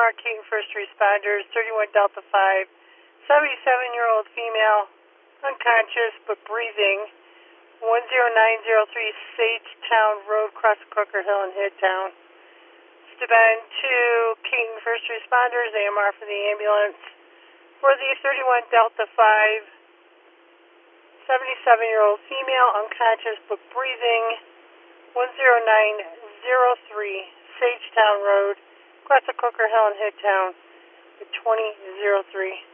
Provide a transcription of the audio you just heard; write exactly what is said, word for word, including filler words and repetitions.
R King First Responders, thirty-one Delta five, seventy-seven-year-old female, unconscious but breathing, one zero nine zero three Sagetown Road, Crossacooker Hill in Hitttown. Steuben to King First Responders, A M R for the ambulance. For the thirty-one Delta five, seventy-seven-year-old female, unconscious but breathing, one zero nine zero three Sagetown Road, Crossacooker Hill in Hitttown, with twenty oh three.